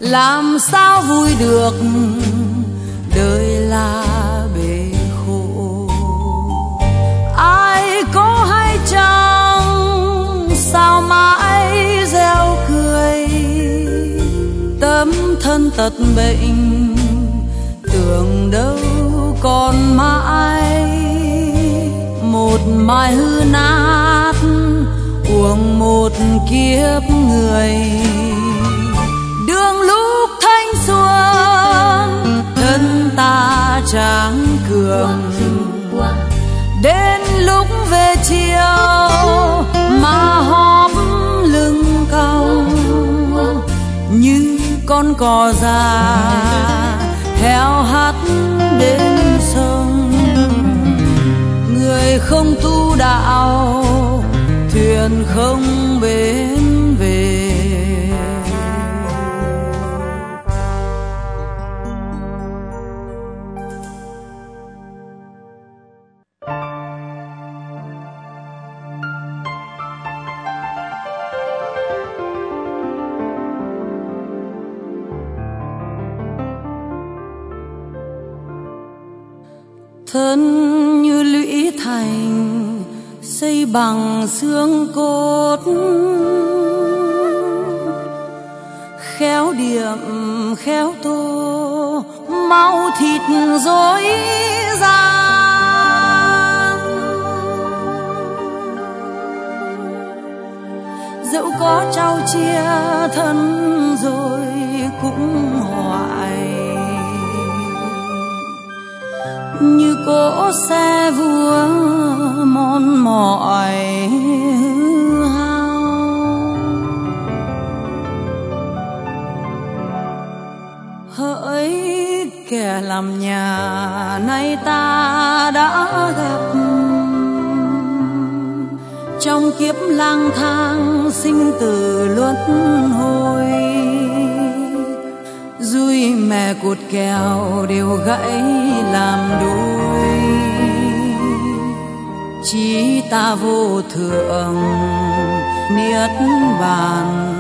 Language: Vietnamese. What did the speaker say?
làm sao vui được, đời là bể khổ. Ai có hay chăng sao mãi gieo cười, tấm thân tật bệnh tưởng đâu còn mãi. Một mai hư nát uổng một kiếp người, đường lúc thanh xuân thân ta tráng cường. Đến lúc về chiều mà hóp lưng cong, như con cò già heo hắt đến sông. Người không tu đạo, thuyền không bến về. Thân như lũy thành xây bằng xương cốt, khéo điểm khéo tô máu thịt dối gian. Dẫu có trao chia thân rồi cũng hoài, như cỗ xe vua mòn mỏi hư hao. Hỡi kẻ làm nhà nay ta đã gặp, trong kiếp lang thang sinh tử luân hồi. Dùi mẹ cột kèo đều gãy làm đôi, chí ta vô thượng niết bàn.